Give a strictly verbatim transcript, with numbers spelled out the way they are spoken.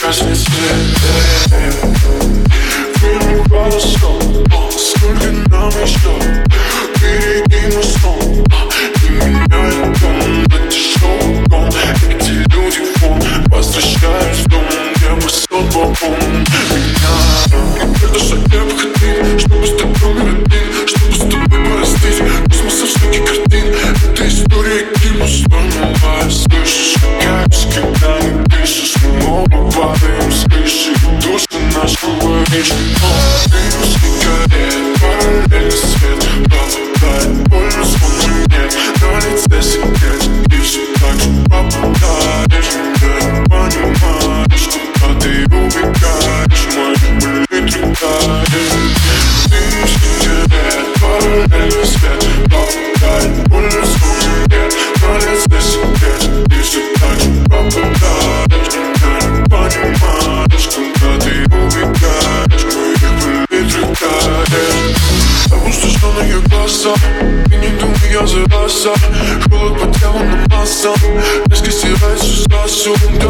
прекрасный свет. Твоим голосом, сколько нам еще береги мой сон. И меняет тон, это шоу-ком. Эти люди вон, возвращаюсь в дом, где мы с тобой. Меня теперь душа не обходит, чтобы с тобой мир один, чтобы с тобой простить космосом столько картин. Это история кино снова. Слышишь, как когда не пишешь, мы оба падаем с крыши. Душа нашего вечного. Минус сигарет, параллельный свет, попадает больно, сколько нет на лице секрет. И все так же попадаешь, когда не понимаешь, куда ты убегаешь, мой улетаешь. Минус сигарет, параллельный свет, попадает больно, сколько нет на лице секрет. И все так же попадаешь, когда не понимаешь, куда ты убегаешь, мой улетаешь. Опустошенные глаза, и не думаю я за глаза. Холод по телу на массах, резко стирает всю сразу.